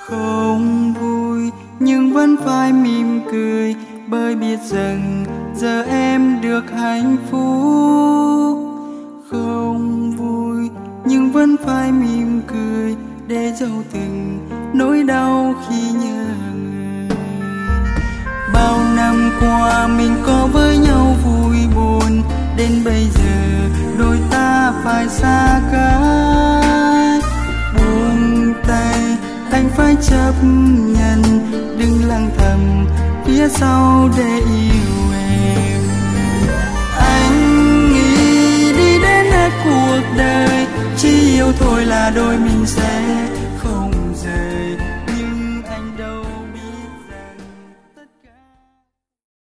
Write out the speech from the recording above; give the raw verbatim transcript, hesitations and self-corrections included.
Không vui nhưng vẫn phải mỉm cười, bởi biết rằng giờ em được hạnh phúc. Không vui nhưng vẫn phải mỉm cười, để dẫu từng nỗi đau khi nhớ người. Bao năm qua mình có với nhau vui buồn, đến bây giờ đôi ta phải xa cách. Buông tay đành phải chấp nhận, đừng lặng thầm phía sau để yêu em. Anh nghĩ đi đến hết cuộc đời, chỉ yêu thôi là đôi mình sẽ không rời.